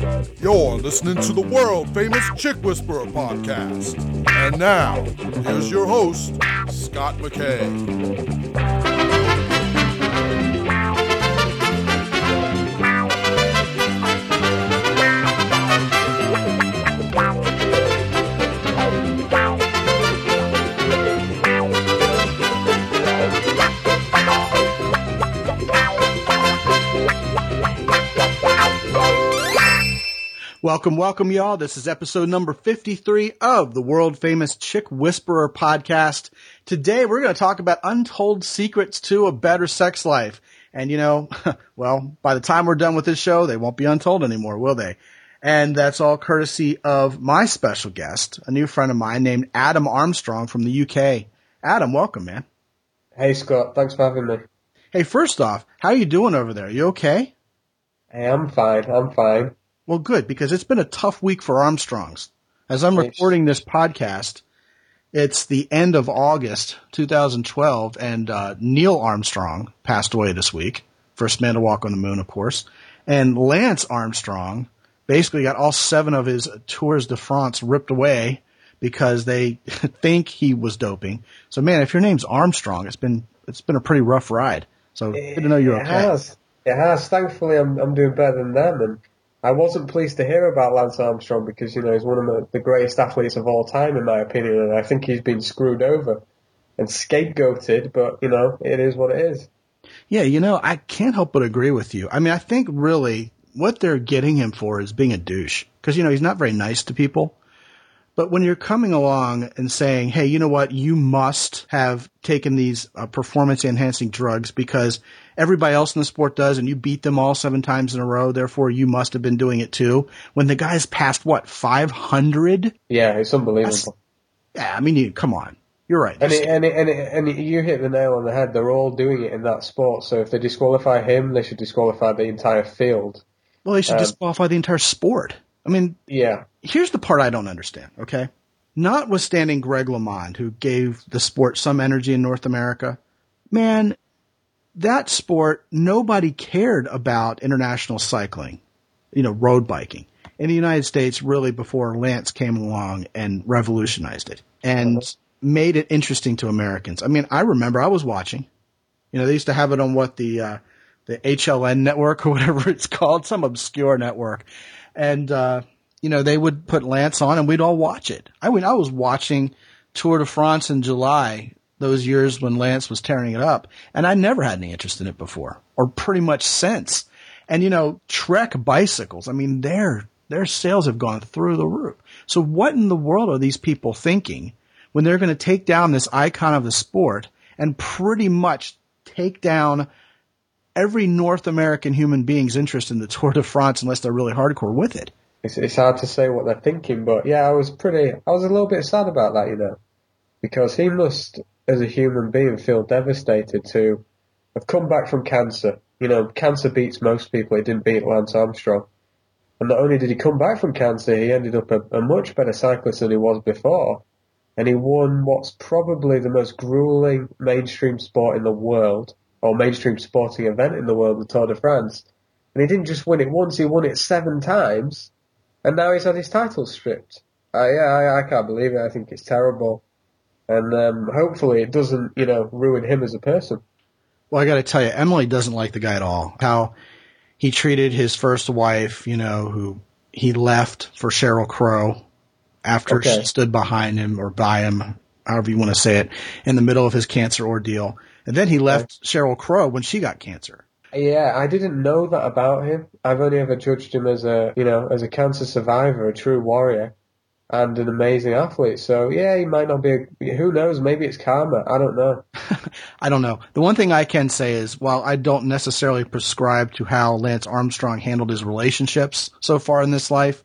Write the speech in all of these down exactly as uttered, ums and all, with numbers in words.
You're listening to the world-famous Chick Whisperer podcast. And now, here's your host, Scott McKay. Welcome, welcome, y'all. This is episode number fifty-three of the world-famous Chick Whisperer podcast. Today, we're going to talk about untold secrets to a better sex life. And, you know, well, by the time we're done with this show, they won't be untold anymore, will they? And that's all courtesy of my special guest, a new friend of mine named Adam Armstrong from the U K. Adam, welcome, man. Hey, Scott. Thanks for having me. Hey, first off, how are you doing over there? You okay? Hey, I'm fine. I'm fine. Well, good, because it's been a tough week for Armstrongs. As I'm recording this podcast, it's the end of August two thousand twelve, and uh, Neil Armstrong passed away this week. First man to walk on the moon, of course. And Lance Armstrong basically got all seven of his Tours de France ripped away because they think he was doping. So, man, if your name's Armstrong, it's been it's been a pretty rough ride. So good to know you're okay. It has. It has. Thankfully, I'm I'm doing better than them, and I wasn't pleased to hear about Lance Armstrong because, you know, he's one of the greatest athletes of all time, in my opinion, and I think he's been screwed over and scapegoated, but, you know, it is what it is. Yeah, you know, I can't help but agree with you. I mean, I think really what they're getting him for is being a douche because, you know, he's not very nice to people. But when you're coming along and saying, hey, you know what, you must have taken these uh, performance-enhancing drugs because everybody else in the sport does, and you beat them all seven times in a row, therefore you must have been doing it too. When the guy's passed, what, five hundred? Yeah, it's unbelievable. That's, yeah, I mean, you, come on. You're right. And, it, and, it, and, it, and it, you hit the nail on the head. They're all doing it in that sport, so if they disqualify him, they should disqualify the entire field. Well, they should um, disqualify the entire sport. I mean, yeah. Here's the part I don't understand, okay? Notwithstanding Greg LeMond, who gave the sport some energy in North America, man, that sport, nobody cared about international cycling, you know, road biking in the United States really before Lance came along and revolutionized it and uh-huh. made it interesting to Americans. I mean, I remember I was watching, you know, they used to have it on what the, uh, the H L N network or whatever it's called, some obscure network. And, uh, you know, they would put Lance on and we'd all watch it. I mean, I was watching Tour de France in July, those years when Lance was tearing it up, and I never had any interest in it before, or pretty much since. And, you know, Trek bicycles, I mean, their, their sales have gone through the roof. So what in the world are these people thinking when they're going to take down this icon of the sport and pretty much take down every North American human being's interest in the Tour de France unless they're really hardcore with it? It's, it's hard to say what they're thinking, but yeah, I was pretty, I was a little bit sad about that, you know, because he must, as a human being, feel devastated to have come back from cancer. You know, cancer beats most people. It didn't beat Lance Armstrong. And not only did he come back from cancer, he ended up a, a much better cyclist than he was before. And he won what's probably the most grueling mainstream sport in the world, or mainstream sporting event in the world, the Tour de France. And he didn't just win it once, he won it seven times. And now he's had his title stripped. Uh, yeah, I, I can't believe it. I think it's terrible. And um, hopefully it doesn't, you know, ruin him as a person. Well, I got to tell you, Emily doesn't like the guy at all. How he treated his first wife, you know, who he left for Sheryl Crow after okay. she stood behind him or by him, however you want to say it, in the middle of his cancer ordeal. And then he left okay. Sheryl Crow when she got cancer. Yeah, I didn't know that about him. I've only ever judged him as a, you know, as a cancer survivor, a true warrior, and an amazing athlete. So, yeah, he might not be, a, who knows, maybe it's karma. I don't know. I don't know. The one thing I can say is, while I don't necessarily prescribe to how Lance Armstrong handled his relationships so far in this life,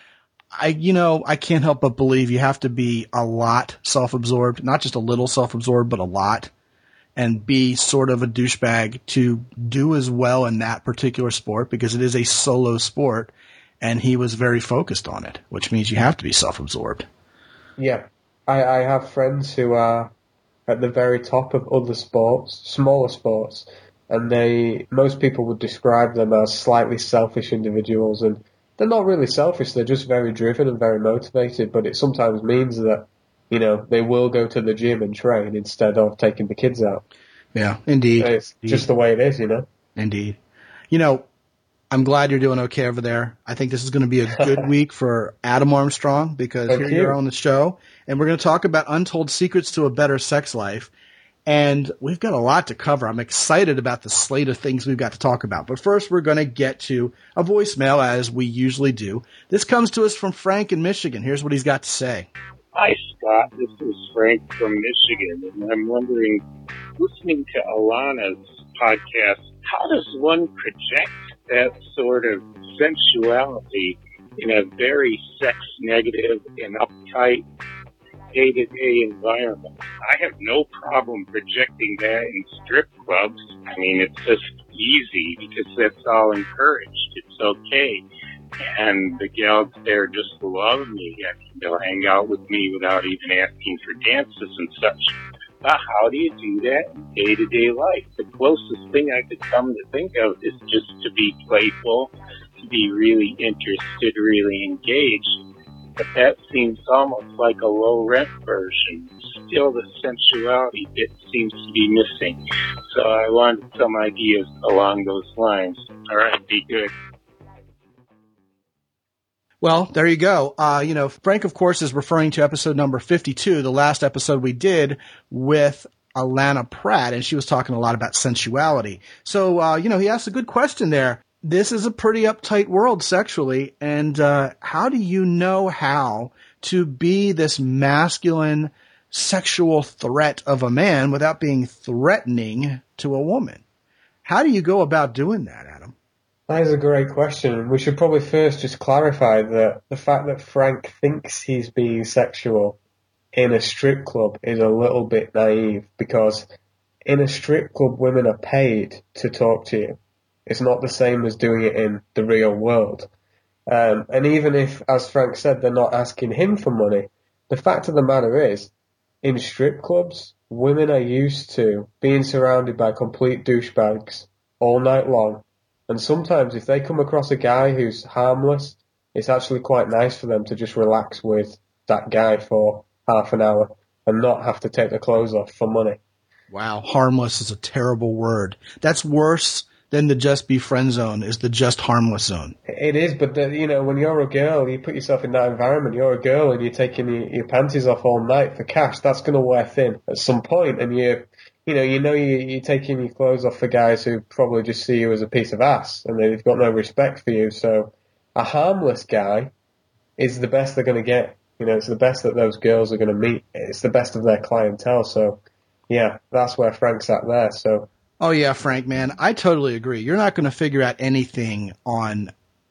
I, you know, I can't help but believe you have to be a lot self-absorbed, not just a little self-absorbed, but a lot, and be sort of a douchebag to do as well in that particular sport because it is a solo sport, and he was very focused on it, which means you have to be self-absorbed. Yeah. I, I have friends who are at the very top of other sports, smaller sports, and they, most people would describe them as slightly selfish individuals, and they're not really selfish. They're just very driven and very motivated. But it sometimes means that, you know, they will go to the gym and train instead of taking the kids out. Yeah, indeed. It's indeed. just the way it is, you know. Indeed. You know, I'm glad you're doing okay over there. I think this is going to be a good week for Adam Armstrong because Thank here you. you're on the show, and we're going to talk about untold secrets to a better sex life. And we've got a lot to cover. I'm excited about the slate of things we've got to talk about. But first, we're going to get to a voicemail, as we usually do. This comes to us from Frank in Michigan. Here's what he's got to say. Hi, Scott. This is Frank from Michigan, and I'm wondering, listening to Alana's podcast, how does one project that sort of sensuality in a very sex-negative and uptight day-to-day environment? I have no problem projecting that in strip clubs. I mean, it's just easy because that's all encouraged. It's okay. And the gals there just love me. I mean, they'll hang out with me without even asking for dances and such. But how do you do that in day-to-day life? The closest thing I could come to think of is just to be playful, to be really interested, really engaged. But that seems almost like a low-rent version. Still, the sensuality bit seems to be missing. So I wanted some ideas along those lines. All right, be good. Well, there you go. Uh, you know, Frank, of course, is referring to episode number fifty-two, the last episode we did with Alana Pratt, and she was talking a lot about sensuality. So, uh, you know, he asked a good question there. This is a pretty uptight world sexually, and uh, how do you know how to be this masculine sexual threat of a man without being threatening to a woman? How do you go about doing that, Adam? That is a great question. We should probably first just clarify that the fact that Frank thinks he's being sexual in a strip club is a little bit naive, because in a strip club, women are paid to talk to you. It's not the same as doing it in the real world. Um, and even if, as Frank said, they're not asking him for money, the fact of the matter is, in strip clubs, women are used to being surrounded by complete douchebags all night long. And sometimes if they come across a guy who's harmless, it's actually quite nice for them to just relax with that guy for half an hour and not have to take their clothes off for money. Wow, harmless is a terrible word. That's worse than the just be friend zone, is the just harmless zone. It is, but the, you know, when you're a girl, you put yourself in that environment, you're a girl and you're taking your, your panties off all night for cash, that's going to wear thin at some point, and you you know, you know you, you're taking your clothes off for guys who probably just see you as a piece of ass and they've got no respect for you. So a harmless guy is the best they're going to get. You know, it's the best that those girls are going to meet. It's the best of their clientele. So, yeah, that's where Frank's at there. So. Oh, yeah, Frank, man, I totally agree. You're not going to figure out anything on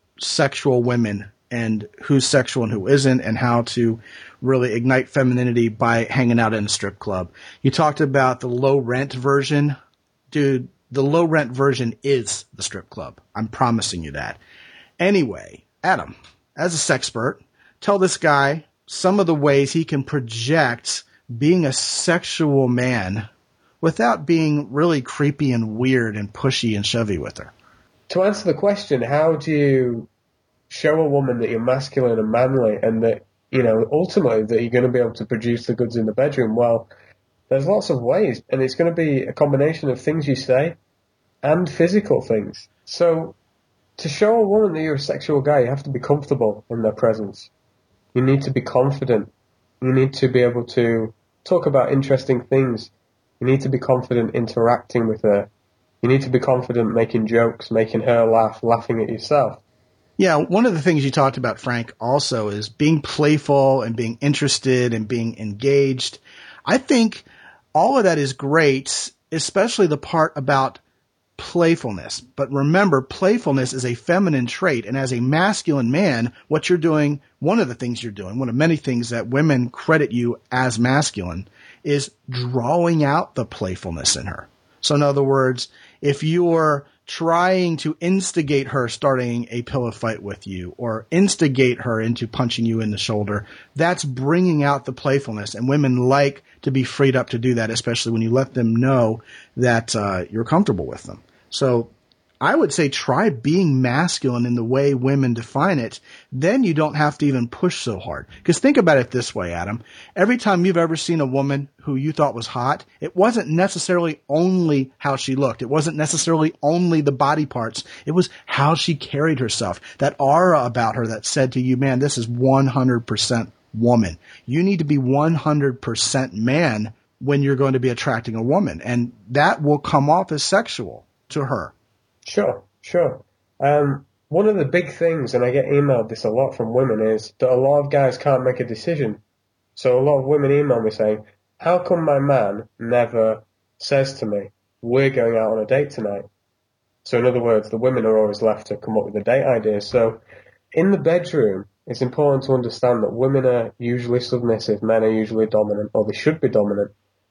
sexual women and who's sexual and who isn't, and how to really ignite femininity by hanging out in a strip club. You talked about the low rent version. Dude, the low rent version is the strip club. I'm promising you that. Anyway, Adam, as a sexpert, tell this guy some of the ways he can project being a sexual man without being really creepy and weird and pushy and shovey with her. To answer the question, how do you show a woman that you're masculine and manly and that, you know, ultimately that you're going to be able to produce the goods in the bedroom? Well, there's lots of ways, and it's going to be a combination of things you say and physical things. So to show a woman that you're a sexual guy, you have to be comfortable in their presence. You need to be confident. You need to be able to talk about interesting things. You need to be confident interacting with her. You need to be confident making jokes, making her laugh, laughing at yourself. Yeah, one of the things you talked about, Frank, also is being playful and being interested and being engaged. I think all of that is great, especially the part about playfulness. But remember, playfulness is a feminine trait, and as a masculine man, what you're doing, one of the things you're doing, one of many things that women credit you as masculine, is drawing out the playfulness in her. So in other words, if you're trying to instigate her starting a pillow fight with you or instigate her into punching you in the shoulder, that's bringing out the playfulness. And women like to be freed up to do that, especially when you let them know that uh, you're comfortable with them. So I would say try being masculine in the way women define it. Then you don't have to even push so hard. Because think about it this way, Adam. Every time you've ever seen a woman who you thought was hot, it wasn't necessarily only how she looked. It wasn't necessarily only the body parts. It was how she carried herself. That aura about her that said to you, man, this is one hundred percent woman. You need to be one hundred percent man when you're going to be attracting a woman. And that will come off as sexual to her. Sure, sure. Um, one of the big things, and I get emailed this a lot from women, is that a lot of guys can't make a decision. So a lot of women email me saying, how come my man never says to me, we're going out on a date tonight? So in other words, the women are always left to come up with the date ideas. So in the bedroom, it's important to understand that women are usually submissive, men are usually dominant, or they should be dominant.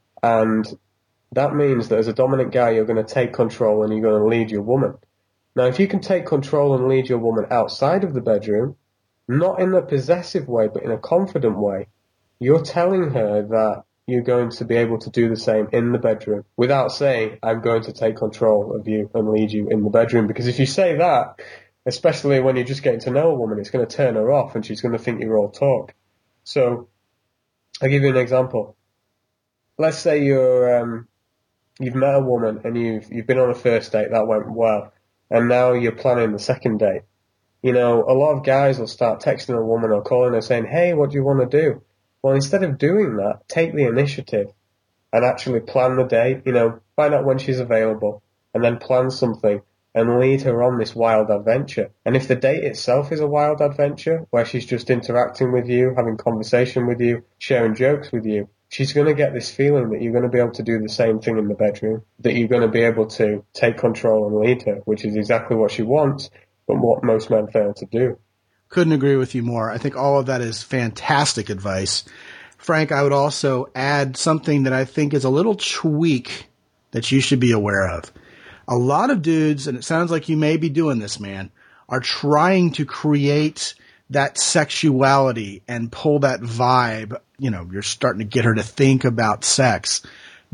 And that means that as a dominant guy, you're going to take control and you're going to lead your woman. Now, if you can take control and lead your woman outside of the bedroom, not in a possessive way, but in a confident way, you're telling her that you're going to be able to do the same in the bedroom without saying, I'm going to take control of you and lead you in the bedroom. Because if you say that, especially when you're just getting to know a woman, it's going to turn her off and she's going to think you're all talk. So I'll give you an example. Let's say you're, um, you've met a woman and you've, you've been on a first date, that went well, and now you're planning the second date. You know, a lot of guys will start texting a woman or calling her saying, hey, what do you want to do? Well, instead of doing that, take the initiative and actually plan the date, you know, find out when she's available and then plan something and lead her on this wild adventure. And if the date itself is a wild adventure where she's just interacting with you, having conversation with you, sharing jokes with you, she's going to get this feeling that you're going to be able to do the same thing in the bedroom, that you're going to be able to take control and lead her, which is exactly what she wants, but what most men fail to do. Couldn't agree with you more. I think all of that is fantastic advice. Frank, I would also add something that I think is a little tweak that you should be aware of. A lot of dudes, and it sounds like you may be doing this, man, are trying to create that sexuality and pull that vibe. You know, you're starting to get her to think about sex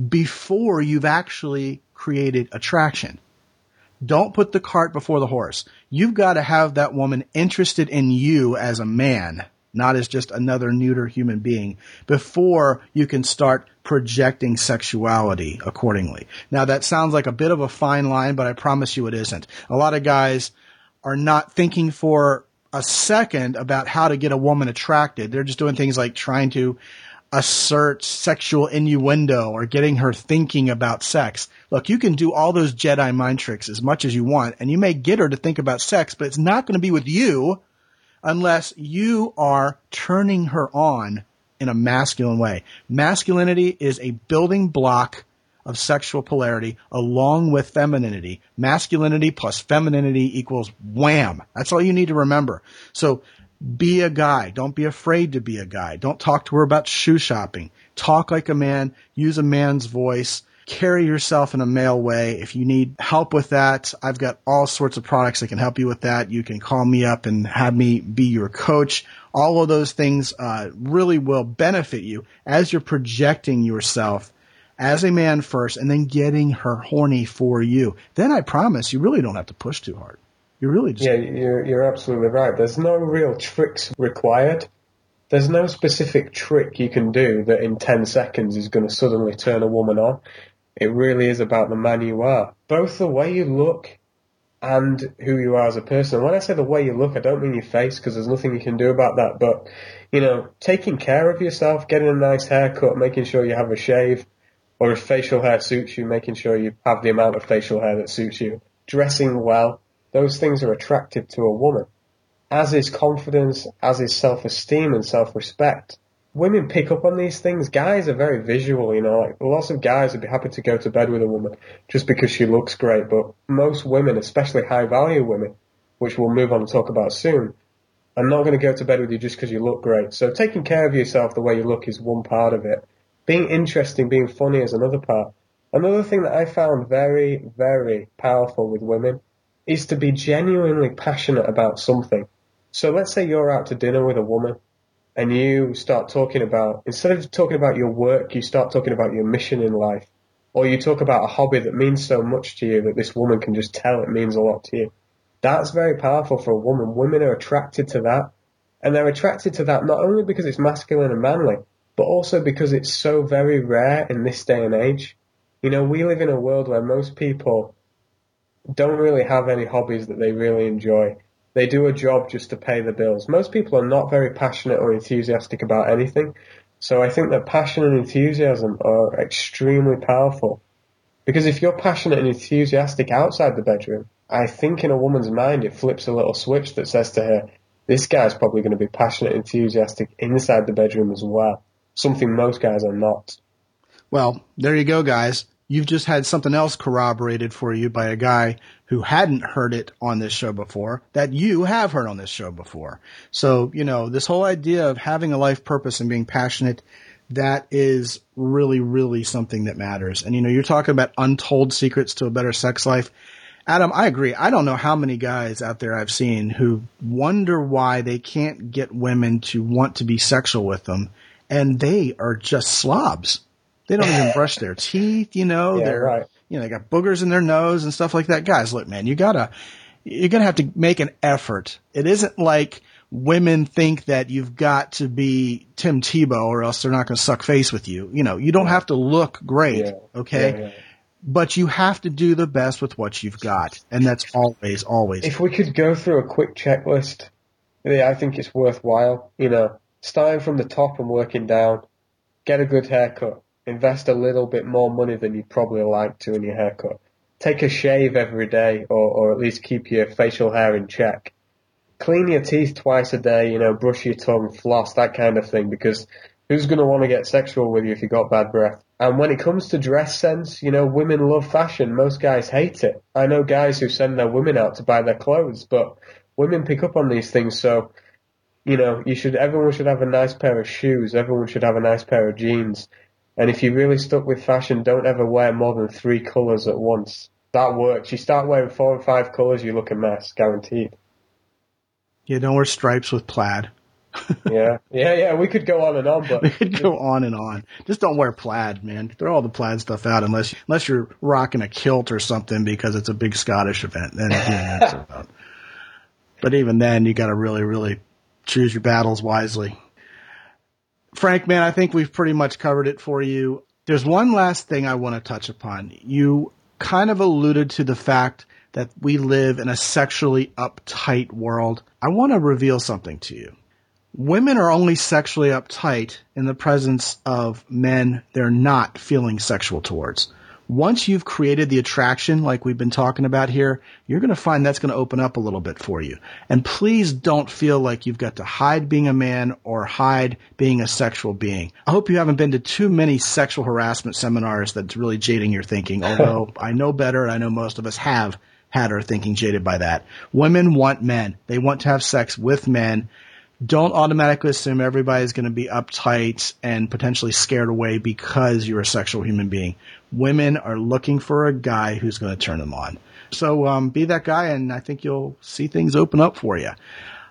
before you've actually created attraction. Don't put the cart before the horse. You've got to have that woman interested in you as a man, not as just another neuter human being, before you can start projecting sexuality accordingly. Now, that sounds like a bit of a fine line, but I promise you it isn't. A lot of guys are not thinking for a second about how to get a woman attracted. They're just doing things like trying to assert sexual innuendo or getting her thinking about sex. Look, you can do all those Jedi mind tricks as much as you want, and you may get her to think about sex, but it's not going to be with you unless you are turning her on in a masculine way. Masculinity is a building block of sexual polarity along with femininity. Masculinity plus femininity equals wham. That's all you need to remember. So be a guy. Don't be afraid to be a guy. Don't talk to her about shoe shopping. Talk like a man. Use a man's voice. Carry yourself in a male way. If you need help with that, I've got all sorts of products that can help you with that. You can call me up and have me be your coach. All of those things uh, really will benefit you as you're projecting yourself as a man first and then getting her horny for you. Then I promise you really don't have to push too hard. You really just... Yeah, you're, you're absolutely right. There's no real tricks required. There's no specific trick you can do that in ten seconds is going to suddenly turn a woman on. It really is about the man you are. Both the way you look and who you are as a person. When I say the way you look, I don't mean your face, because there's nothing you can do about that. But, you know, taking care of yourself, getting a nice haircut, making sure you have a shave, or if facial hair suits you, making sure you have the amount of facial hair that suits you. Dressing well, those things are attractive to a woman. As is confidence, as is self-esteem and self-respect. Women pick up on these things. Guys are very visual, you know, like lots of guys would be happy to go to bed with a woman just because she looks great, but most women, especially high-value women, which we'll move on to talk about soon, are not going to go to bed with you just because you look great. So taking care of yourself the way you look is one part of it. Being interesting, being funny is another part. Another thing that I found very, very powerful with women is to be genuinely passionate about something. So let's say you're out to dinner with a woman and you start talking about, instead of talking about your work, you start talking about your mission in life or you talk about a hobby that means so much to you that this woman can just tell it means a lot to you. That's very powerful for a woman. Women are attracted to that, and they're attracted to that not only because it's masculine and manly, but also because it's so very rare in this day and age. You know, we live in a world where most people don't really have any hobbies that they really enjoy. They do a job just to pay the bills. Most people are not very passionate or enthusiastic about anything. So I think that passion and enthusiasm are extremely powerful. Because if you're passionate and enthusiastic outside the bedroom, I think in a woman's mind it flips a little switch that says to her, this guy's probably going to be passionate and enthusiastic inside the bedroom as well. Something most guys are not. Well, there you go, guys. You've just had something else corroborated for you by a guy who hadn't heard it on this show before, that you have heard on this show before. So, you know, this whole idea of having a life purpose and being passionate, that is really, really something that matters. And, you know, you're talking about untold secrets to a better sex life. Adam, I agree. I don't know how many guys out there I've seen who wonder why they can't get women to want to be sexual with them, and they are just slobs. They don't even brush their teeth, you know, yeah, they're, right. you know, they got boogers in their nose and stuff like that. Guys, look, man, you gotta, you're gonna have to make an effort. It isn't like women think that you've got to be Tim Tebow or else they're not gonna suck face with you. You know, you don't have to look great, yeah. okay? Yeah, yeah. But you have to do the best with what you've got. And that's always, always. If we could go through a quick checklist, yeah, I think it's worthwhile. You know, starting from the top and working down, get a good haircut. Invest a little bit more money than you'd probably like to in your haircut. Take a shave every day, or, or at least keep your facial hair in check. Clean your teeth twice a day, you know, brush your tongue, floss, that kind of thing, because who's going to want to get sexual with you if you got bad breath? And when it comes to dress sense, you know, women love fashion. Most guys hate it. I know guys who send their women out to buy their clothes, but women pick up on these things, so, you know, you should, everyone should have a nice pair of shoes. Everyone should have a nice pair of jeans. And if you're really stuck with fashion, don't ever wear more than three colours at once. That works. You start wearing four and five colours, you look a mess, guaranteed. Yeah, don't wear stripes with plaid. yeah, yeah, yeah. We could go on and on, but we could go on and on. Just don't wear plaid, man. Throw all the plaid stuff out unless unless you're rocking a kilt or something because it's a big Scottish event. Then, yeah, that's about. But even then, you got to really, really choose your battles wisely. Frank, man, I think we've pretty much covered it for you. There's one last thing I want to touch upon. You kind of alluded to the fact that we live in a sexually uptight world. I want to reveal something to you. Women are only sexually uptight in the presence of men they're not feeling sexual towards. Once you've created the attraction like we've been talking about here, you're going to find that's going to open up a little bit for you. And please don't feel like you've got to hide being a man or hide being a sexual being. I hope you haven't been to too many sexual harassment seminars that's really jading your thinking, although I know better and I know most of us have had our thinking jaded by that. Women want men. They want to have sex with men. Don't automatically assume everybody's going to be uptight and potentially scared away because you're a sexual human being. Women are looking for a guy who's going to turn them on. So um, be that guy, and I think you'll see things open up for you.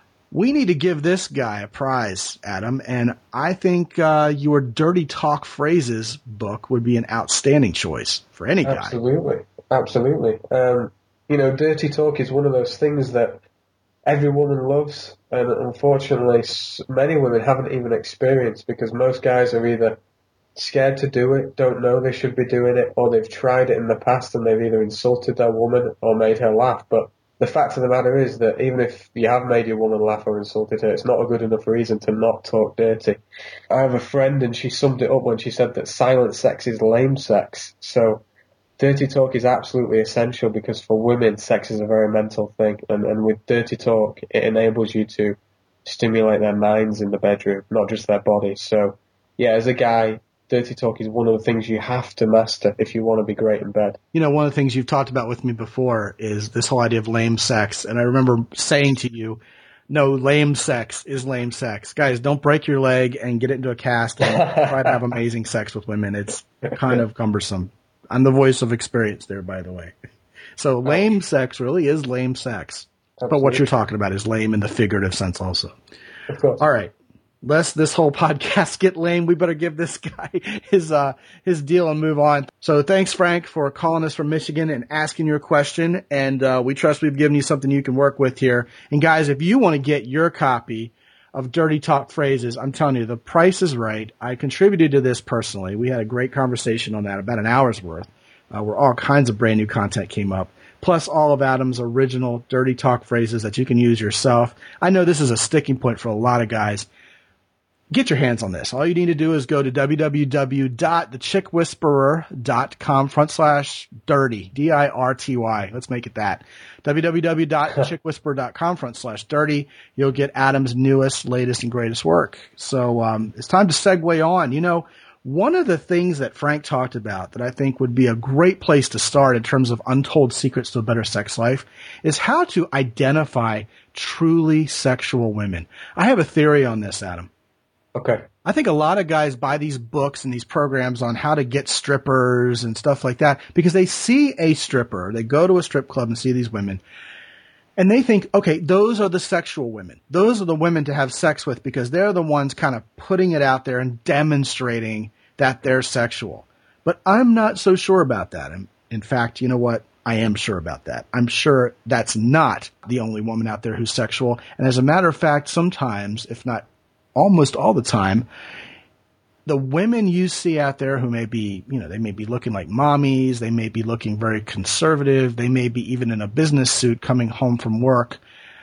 We need to give this guy a prize, Adam, and I think uh, your Dirty Talk Phrases book would be an outstanding choice for any guy. Absolutely, absolutely. Um, you know, dirty talk is one of those things that every woman loves, and unfortunately many women haven't even experienced because most guys are either scared to do it, don't know they should be doing it, or they've tried it in the past and they've either insulted their woman or made her laugh. But the fact of the matter is that even if you have made your woman laugh or insulted her, it's not a good enough reason to not talk dirty. I have a friend and she summed it up when she said that silent sex is lame sex. So dirty talk is absolutely essential because for women, sex is a very mental thing. And, and with dirty talk, it enables you to stimulate their minds in the bedroom, not just their bodies. So, yeah, as a guy, dirty talk is one of the things you have to master if you want to be great in bed. You know, one of the things you've talked about with me before is this whole idea of lame sex. And I remember saying to you, no, lame sex is lame sex. Guys, don't break your leg and get it into a cast and try to have amazing sex with women. It's kind of cumbersome. I'm the voice of experience there, by the way. So lame sex really is lame sex. Absolutely. But what you're talking about is lame in the figurative sense also. Of course. All right. lest this whole podcast get lame, we better give this guy his uh his deal and move on. So thanks, Frank, for calling us from Michigan and asking your question. And uh we trust we've given you something you can work with here. And guys, if you want to get your copy of Dirty Talk Phrases, I'm telling you, the price is right. I contributed to this personally. We had a great conversation on that, about an hour's worth, uh, where all kinds of brand new content came up. Plus all of Adam's original Dirty Talk Phrases that you can use yourself. I know this is a sticking point for a lot of guys. Get your hands on this. All you need to do is go to www.thechickwhisperer.com front slash dirty, D I R T Y. Let's make it that. www.thechickwhisperer.com front slash dirty. You'll get Adam's newest, latest, and greatest work. So um, it's time to segue on. You know, one of the things that Frank talked about that I think would be a great place to start in terms of untold secrets to a better sex life is how to identify truly sexual women. I have a theory on this, Adam. Okay. I think a lot of guys buy these books and these programs on how to get strippers and stuff like that because they see a stripper, they go to a strip club and see these women, and they think, okay, those are the sexual women. Those are the women to have sex with because they're the ones kind of putting it out there and demonstrating that they're sexual. But I'm not so sure about that. And in fact, you know what? I am sure about that. I'm sure that's not the only woman out there who's sexual. And as a matter of fact, sometimes, if not almost all the time, the women you see out there who may be, you know, they may be looking like mommies, they may be looking very conservative, they may be even in a business suit coming home from work.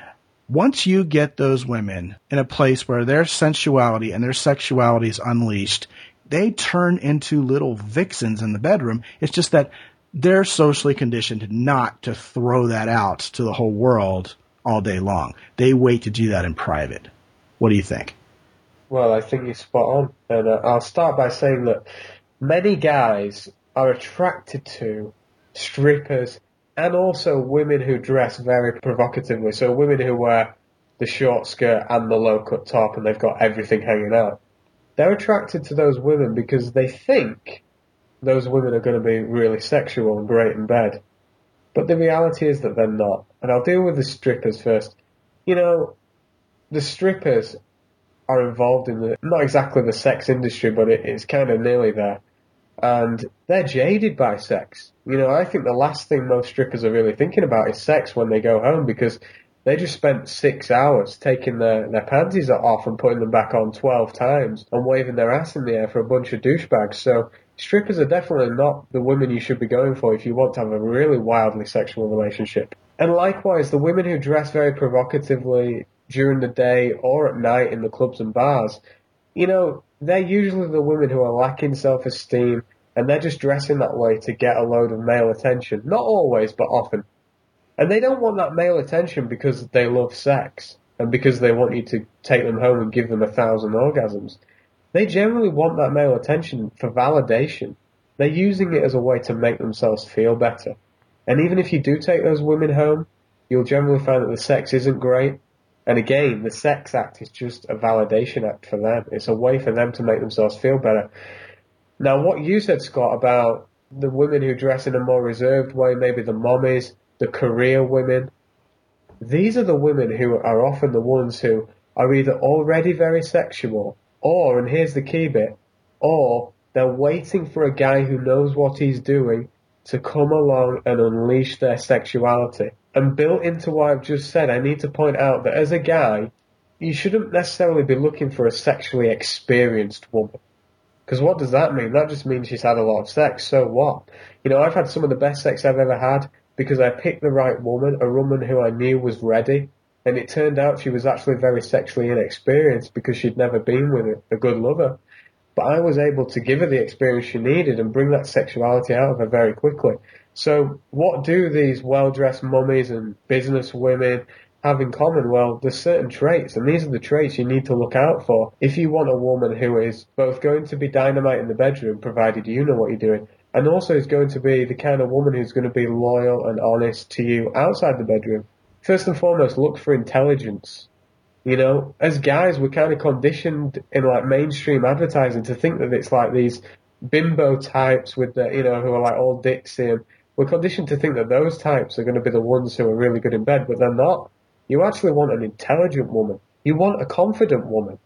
Once you get those women in a place where their sensuality and their sexuality is unleashed, they turn into little vixens in the bedroom. It's just that they're socially conditioned not to throw that out to the whole world all day long. They wait to do that in private. What do you think? Well, I think you're spot on. And uh, I'll start by saying that many guys are attracted to strippers and also women who dress very provocatively. So women who wear the short skirt and the low-cut top and they've got everything hanging out. They're attracted to those women because they think those women are going to be really sexual and great in bed. But the reality is that they're not. And I'll deal with the strippers first. You know, the strippers are involved in the, not exactly the sex industry, but it, it's kind of nearly there. And they're jaded by sex. You know, I think the last thing most strippers are really thinking about is sex when they go home because they just spent six hours taking their, their panties off and putting them back on twelve times and waving their ass in the air for a bunch of douchebags. So strippers are definitely not the women you should be going for if you want to have a really wildly sexual relationship. And likewise, the women who dress very provocatively during the day or at night in the clubs and bars, you know, they're usually the women who are lacking self-esteem and they're just dressing that way to get a load of male attention. Not always, but often. And they don't want that male attention because they love sex and because they want you to take them home and give them a thousand orgasms. They generally want that male attention for validation. They're using it as a way to make themselves feel better. And even if you do take those women home, you'll generally find that the sex isn't great. And again, the sex act is just a validation act for them. It's a way for them to make themselves feel better. Now, what you said, Scott, about the women who dress in a more reserved way, maybe the mommies, the career women, these are the women who are often the ones who are either already very sexual or, and here's the key bit, or they're waiting for a guy who knows what he's doing to come along and unleash their sexuality. And built into what I've just said, I need to point out that as a guy, you shouldn't necessarily be looking for a sexually experienced woman. Because what does that mean? That just means she's had a lot of sex. So what? You know, I've had some of the best sex I've ever had because I picked the right woman, a woman who I knew was ready. And it turned out she was actually very sexually inexperienced because she'd never been with a good lover. But I was able to give her the experience she needed and bring that sexuality out of her very quickly. So what do these well-dressed mummies and business women have in common? Well, there's certain traits, and these are the traits you need to look out for if you want a woman who is both going to be dynamite in the bedroom, provided you know what you're doing, and also is going to be the kind of woman who's going to be loyal and honest to you outside the bedroom. First and foremost, look for intelligence. You know, as guys, we're kind of conditioned in like mainstream advertising to think that it's like these bimbo types with the, you know, who are like all Dixie, and we're conditioned to think that those types are going to be the ones who are really good in bed, but they're not. You actually want an intelligent woman. You want a confident woman.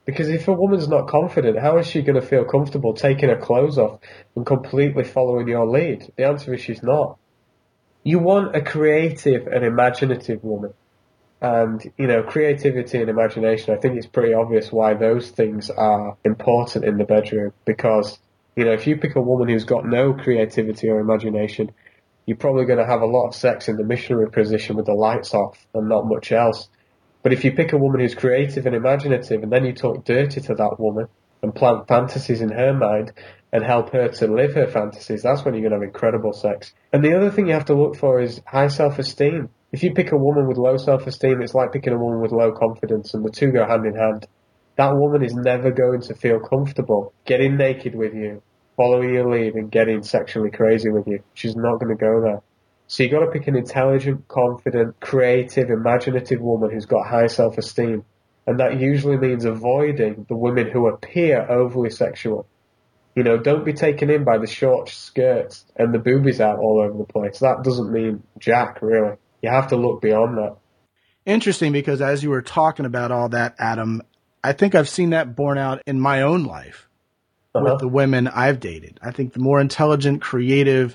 Because if a woman's not confident, how is she going to feel comfortable taking her clothes off and completely following your lead? The answer is she's not. You want a creative and imaginative woman. And, you know, creativity and imagination, I think it's pretty obvious why those things are important in the bedroom. Because, you know, if you pick a woman who's got no creativity or imagination, you're probably going to have a lot of sex in the missionary position with the lights off and not much else. But if you pick a woman who's creative and imaginative and then you talk dirty to that woman and plant fantasies in her mind and help her to live her fantasies, that's when you're going to have incredible sex. And the other thing you have to look for is high self-esteem. If you pick a woman with low self-esteem, it's like picking a woman with low confidence, and the two go hand in hand. That woman is never going to feel comfortable getting naked with you, following your lead and getting sexually crazy with you. She's not going to go there. So you got to pick an intelligent, confident, creative, imaginative woman who's got high self-esteem. And that usually means avoiding the women who appear overly sexual. You know, don't be taken in by the short skirts and the boobies out all over the place. That doesn't mean jack, really. You have to look beyond that. Interesting, because as you were talking about all that, Adam, I think I've seen that borne out in my own life uh-huh. with the women I've dated. I think the more intelligent, creative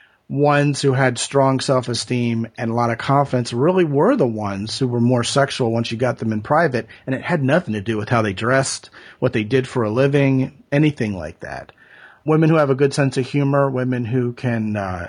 ones who had strong self-esteem and a lot of confidence really were the ones who were more sexual once you got them in private, and it had nothing to do with how they dressed, what they did for a living, anything like that. Women who have a good sense of humor, women who can uh,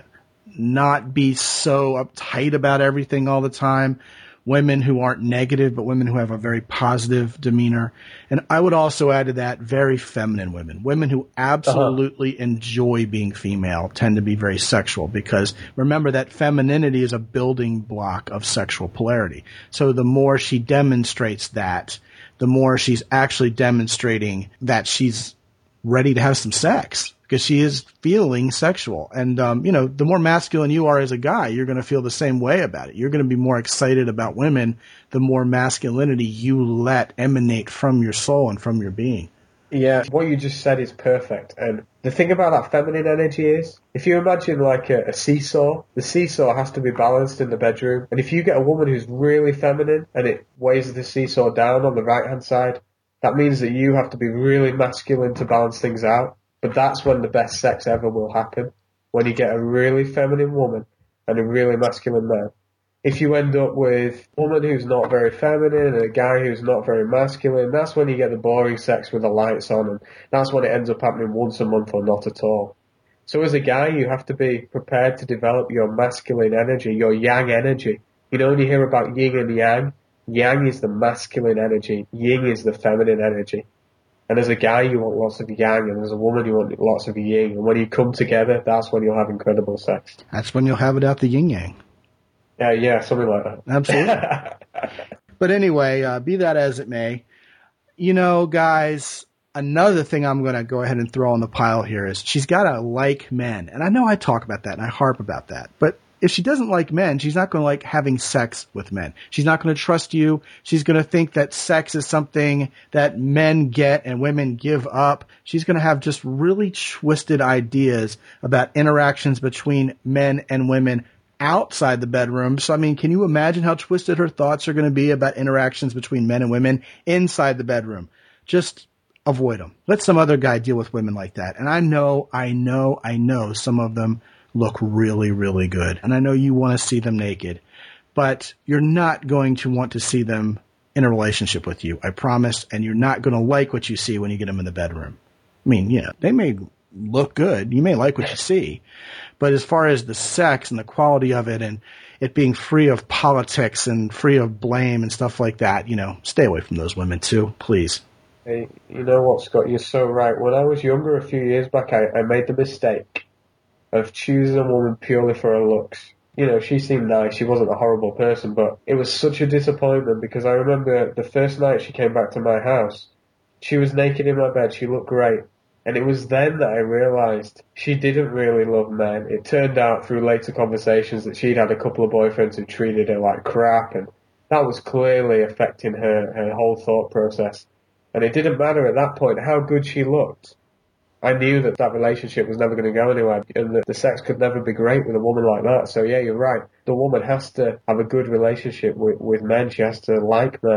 not be so uptight about everything all the time, women who aren't negative, but women who have a very positive demeanor. And I would also add to that very feminine women. Women who absolutely uh-huh. enjoy being female tend to be very sexual, because remember that femininity is a building block of sexual polarity. So the more she demonstrates that, the more she's actually demonstrating that she's ready to have some sex, because she is feeling sexual. And, um, you know, the more masculine you are as a guy, you're going to feel the same way about it. You're going to be more excited about women the more masculinity you let emanate from your soul and from your being. Yeah, what you just said is perfect. And the thing about that feminine energy is, if you imagine like a, a seesaw, the seesaw has to be balanced in the bedroom. And if you get a woman who's really feminine and it weighs the seesaw down on the right-hand side, that means that you have to be really masculine to balance things out. But that's when the best sex ever will happen, when you get a really feminine woman and a really masculine man. If you end up with a woman who's not very feminine and a guy who's not very masculine, that's when you get the boring sex with the lights on, and that's when it ends up happening once a month or not at all. So as a guy, you have to be prepared to develop your masculine energy, your yang energy. You know, when you hear about yin and yang, yang is the masculine energy, yin is the feminine energy. And as a guy, you want lots of yang, and as a woman, you want lots of yin. And when you come together, that's when you'll have incredible sex. That's when you'll have it out the yin-yang. Yeah, yeah, something like that. Absolutely. But anyway, uh, be that as it may, you know, guys, another thing I'm going to go ahead and throw on the pile here is she's got to like men. And I know I talk about that and I harp about that, but if she doesn't like men, she's not going to like having sex with men. She's not going to trust you. She's going to think that sex is something that men get and women give up. She's going to have just really twisted ideas about interactions between men and women outside the bedroom. So, I mean, can you imagine how twisted her thoughts are going to be about interactions between men and women inside the bedroom? Just avoid them. Let some other guy deal with women like that. And I know, I know, I know some of them look really, really good. And I know you want to see them naked, but you're not going to want to see them in a relationship with you, I promise. And you're not going to like what you see when you get them in the bedroom. I mean, you know, they may look good. You may like what you see. But as far as the sex and the quality of it and it being free of politics and free of blame and stuff like that, you know, stay away from those women too, please. Hey, you know what, Scott? You're so right. When I was younger a few years back, I, I made the mistake of choosing a woman purely for her looks. You know, she seemed nice. She wasn't a horrible person, but it was such a disappointment because I remember the first night she came back to my house, she was naked in my bed. She looked great. And it was then that I realised she didn't really love men. It turned out through later conversations that she'd had a couple of boyfriends who treated her like crap, and that was clearly affecting her, her whole thought process. And it didn't matter at that point how good she looked. I knew that that relationship was never going to go anywhere, and that the sex could never be great with a woman like that. So yeah, you're right. The woman has to have a good relationship with, with men. She has to like men.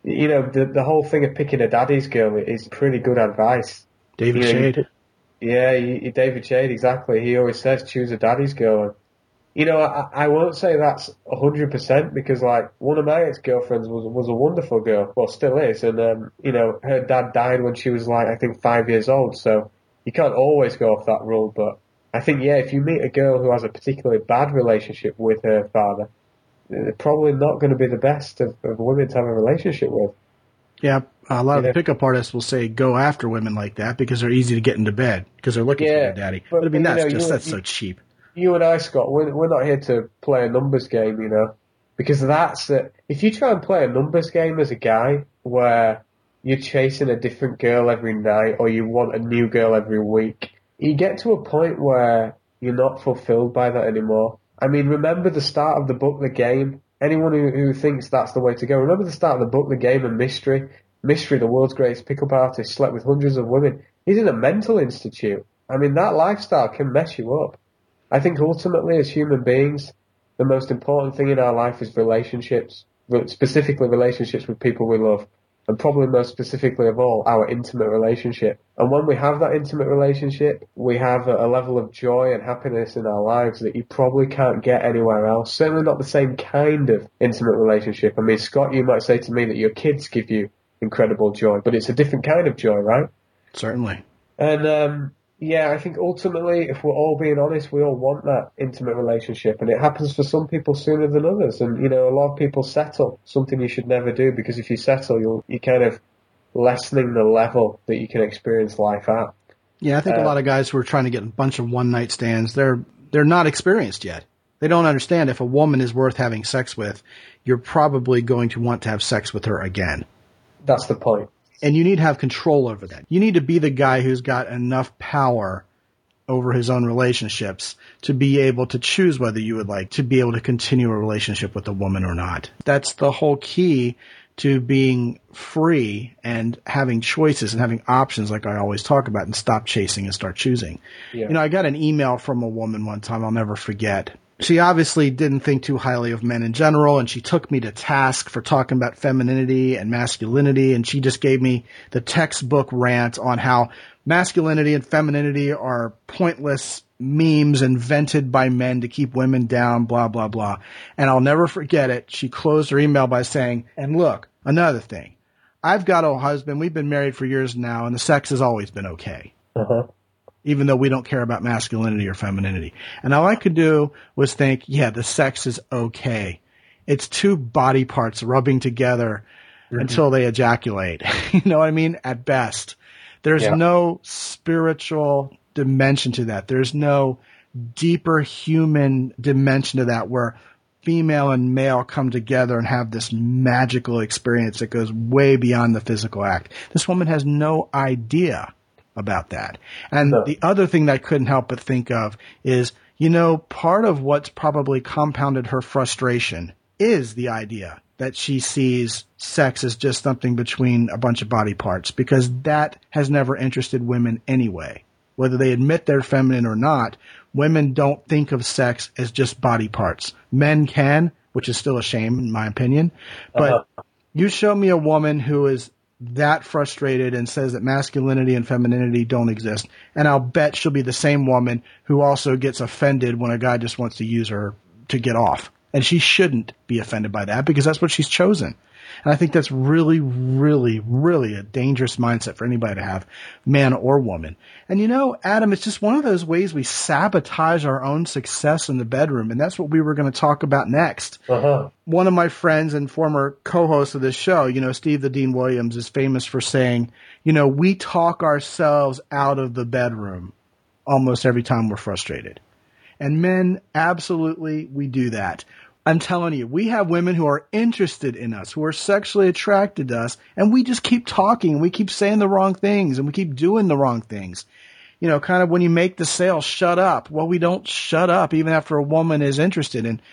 you know, the the whole thing of picking a daddy's girl is pretty good advice. David you know, Shade. You, yeah, you, David Shade, exactly. He always says choose a daddy's girl. You know, I, I won't say that's a hundred percent because, like, one of my ex-girlfriends was was a wonderful girl, well, still is, and um, you know, her dad died when she was like, I think, five years old. So you can't always go off that rule, but I think, yeah, if you meet a girl who has a particularly bad relationship with her father, they're probably not going to be the best of, of women to have a relationship with. Yeah, a lot of Yeah. the pickup artists will say go after women like that because they're easy to get into bed because they're looking Yeah, for their daddy. but- But, I mean, but, you that's know, just you- that's you- so cheap. You and I, Scott, we're, we're not here to play a numbers game, you know, because that's it. If you try and play a numbers game as a guy where you're chasing a different girl every night or you want a new girl every week, you get to a point where you're not fulfilled by that anymore. I mean, remember the start of the book, The Game? Anyone who, who thinks that's the way to go, remember the start of the book, The Game, and Mystery? Mystery, the world's greatest pickup artist, slept with hundreds of women. He's in a mental institute. I mean, that lifestyle can mess you up. I think ultimately, as human beings, the most important thing in our life is relationships, specifically relationships with people we love, and probably most specifically of all, our intimate relationship. And when we have that intimate relationship, we have a level of joy and happiness in our lives that you probably can't get anywhere else. Certainly not the same kind of intimate relationship. I mean, Scott, you might say to me that your kids give you incredible joy, but it's a different kind of joy, right? Certainly. And, um, yeah, I think ultimately, if we're all being honest, we all want that intimate relationship, and it happens for some people sooner than others. And, you know, a lot of people settle, something you should never do, because if you settle, you'll, you're kind of lessening the level that you can experience life at. Yeah, I think Uh, a lot of guys who are trying to get a bunch of one night stands, they're they're not experienced yet. They don't understand if a woman is worth having sex with, you're probably going to want to have sex with her again. That's the point. And you need to have control over that. You need to be the guy who's got enough power over his own relationships to be able to choose whether you would like to be able to continue a relationship with a woman or not. That's the whole key to being free and having choices and having options, like I always talk about, and stop chasing and start choosing. Yeah. You know, I got an email from a woman one time I'll never forget. She obviously didn't think too highly of men in general, and she took me to task for talking about femininity and masculinity, and she just gave me the textbook rant on how masculinity and femininity are pointless memes invented by men to keep women down, blah, blah, blah. And I'll never forget it. She closed her email by saying, and look, another thing. I've got a husband. We've been married for years now, and the sex has always been okay. Uh-huh. Even though we don't care about masculinity or femininity. And all I could do was think, yeah, the sex is okay. It's two body parts rubbing together mm-hmm. until they ejaculate. You know what I mean? At best. There's Yeah. no spiritual dimension to that. There's no deeper human dimension to that where female and male come together and have this magical experience that goes way beyond the physical act. This woman has no idea about that. And No. the other thing that I couldn't help but think of is, you know, part of what's probably compounded her frustration is the idea that she sees sex as just something between a bunch of body parts, because that has never interested women anyway. Whether they admit they're feminine or not, women don't think of sex as just body parts. Men can, which is still a shame in my opinion. But Uh-huh. you show me a woman who is that frustrated and says that masculinity and femininity don't exist, and I'll bet she'll be the same woman who also gets offended when a guy just wants to use her to get off. And she shouldn't be offended by that because that's what she's chosen. And I think that's really, really, really a dangerous mindset for anybody to have, man or woman. And you know, Adam, it's just one of those ways we sabotage our own success in the bedroom. And that's what we were going to talk about next. Uh-huh. One of my friends and former co-host of this show, you know, Steve the Dean Williams, is famous for saying, you know, we talk ourselves out of the bedroom almost every time we're frustrated. And men, absolutely, we do that. I'm telling you, we have women who are interested in us, who are sexually attracted to us, and we just keep talking, we keep saying the wrong things, and we keep doing the wrong things. You know, kind of when you make the sale, shut up. Well, we don't shut up even after a woman is interested. And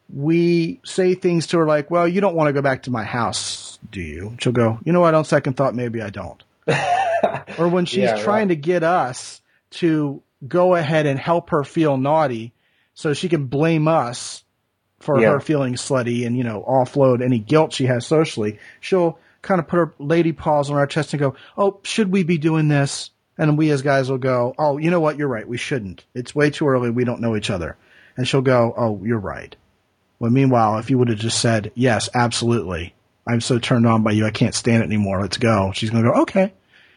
we say things to her like, well, you don't want to go back to my house, do you? She'll go, you know what, on second thought, maybe I don't. Or when she's Yeah, trying right. to get us to go ahead and help her feel naughty so she can blame us for Yeah. her feeling slutty and, you know, offload any guilt she has socially, she'll kind of put her lady paws on our chest and go, oh, should we be doing this? And we as guys will go, oh, you know what? You're right. We shouldn't. It's way too early. We don't know each other. And she'll go, oh, you're right. Well, meanwhile, if you would have just said, yes, absolutely. I'm so turned on by you. I can't stand it anymore. Let's go. She's going to go, okay.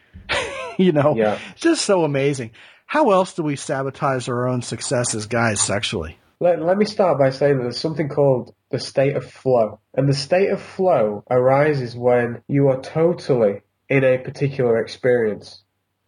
You know, yeah. It's just so amazing. How else do we sabotage our own success as guys sexually? Let, let me start by saying that there's something called the state of flow. And the state of flow arises when you are totally in a particular experience.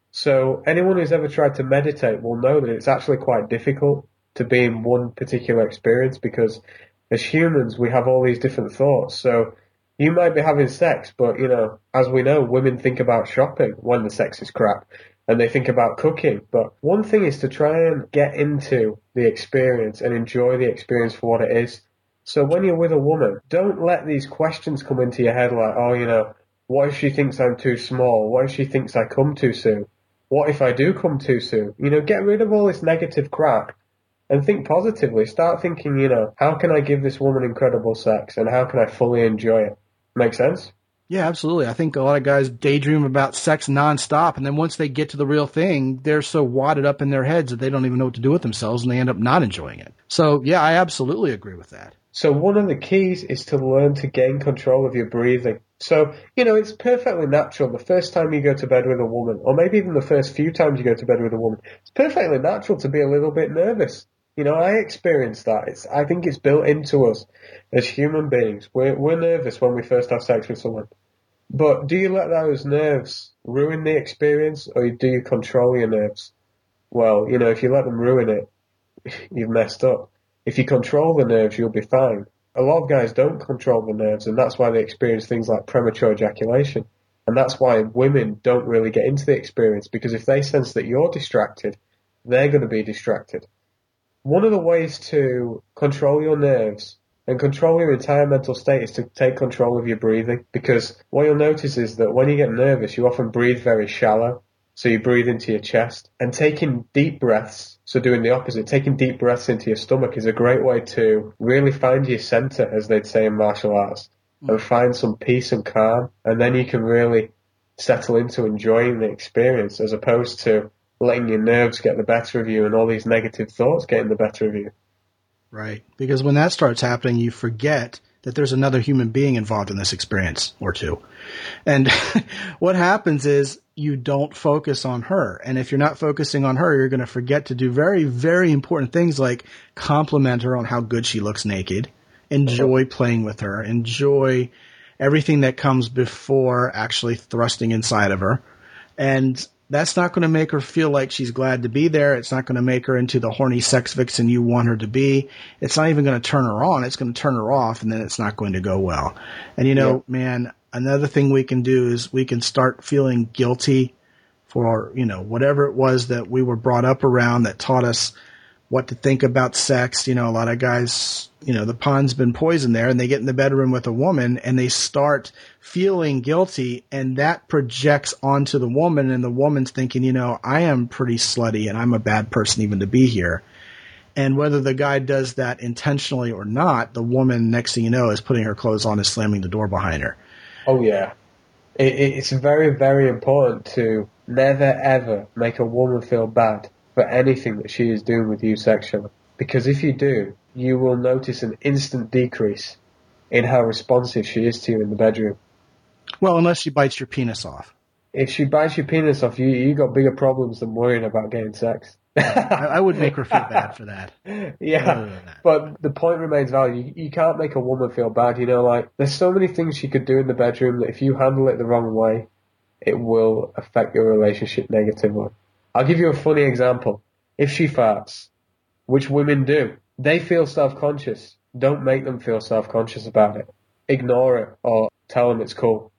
So anyone who's ever tried to meditate will know that it's actually quite difficult to be in one particular experience because as humans, we have all these different thoughts. So you might be having sex, but, you know, as we know, women think about shopping when the sex is crap. And they think about cooking. But one thing is to try and get into the experience and enjoy the experience for what it is. So when you're with a woman, don't let these questions come into your head like, oh, you know, what if she thinks I'm too small? What if she thinks I come too soon? What if I do come too soon? You know, get rid of all this negative crap and think positively. Start thinking, you know, how can I give this woman incredible sex and how can I fully enjoy it? Make sense? Yeah, absolutely. I think a lot of guys daydream about sex nonstop, and then once they get to the real thing, they're so wadded up in their heads that they don't even know what to do with themselves, and they end up not enjoying it. So, yeah, I absolutely agree with that. So one of the keys is to learn to gain control of your breathing. So, you know, it's perfectly natural the first time you go to bed with a woman, or maybe even the first few times you go to bed with a woman, it's perfectly natural to be a little bit nervous. You know, I experienced that. It's, I think it's built into us as human beings. We're, we're nervous when we first have sex with someone. But do you let those nerves ruin the experience, or do you control your nerves? Well, you know, if you let them ruin it, you've messed up. If you control the nerves, you'll be fine. A lot of guys don't control the nerves, and that's why they experience things like premature ejaculation. And that's why women don't really get into the experience, because if they sense that you're distracted, they're going to be distracted. One of the ways to control your nerves and control your entire mental state is to take control of your breathing, because what you'll notice is that when you get nervous, you often breathe very shallow. So you breathe into your chest, and taking deep breaths, so doing the opposite, taking deep breaths into your stomach is a great way to really find your center, as they'd say in martial arts, mm. and find some peace and calm. And then you can really settle into enjoying the experience, as opposed to letting your nerves get the better of you and all these negative thoughts getting the better of you. Right. Because when that starts happening, you forget that there's another human being involved in this experience or two. And what happens is you don't focus on her. And if you're not focusing on her, you're going to forget to do very, very important things like compliment her on how good she looks naked, enjoy playing with her, enjoy everything that comes before actually thrusting inside of her. And that's not going to make her feel like she's glad to be there. It's not going to make her into the horny sex vixen you want her to be. It's not even going to turn her on. It's going to turn her off, and then it's not going to go well. And, you know, yeah. man, another thing we can do is we can start feeling guilty for, you know, whatever it was that we were brought up around that taught us what to think about sex. You know, a lot of guys, you know, the pond's been poisoned there, and they get in the bedroom with a woman and they start feeling guilty, and that projects onto the woman, and the woman's thinking, you know, I am pretty slutty and I'm a bad person even to be here. And whether the guy does that intentionally or not, the woman, next thing you know, is putting her clothes on and slamming the door behind her. Oh, yeah. It, it's very, very important to never, ever make a woman feel bad for anything that she is doing with you sexually. Because if you do, you will notice an instant decrease in how responsive she is to you in the bedroom. Well, unless she bites your penis off. If she bites your penis off, you you got bigger problems than worrying about getting sex. I, I would make her feel bad for that. Yeah, but the point remains valid. You, you can't make a woman feel bad. You know, like, there's so many things she could do in the bedroom that if you handle it the wrong way, it will affect your relationship negatively. I'll give you a funny example. If she farts, which women do, they feel self-conscious. Don't make them feel self-conscious about it. Ignore it or tell them it's cool.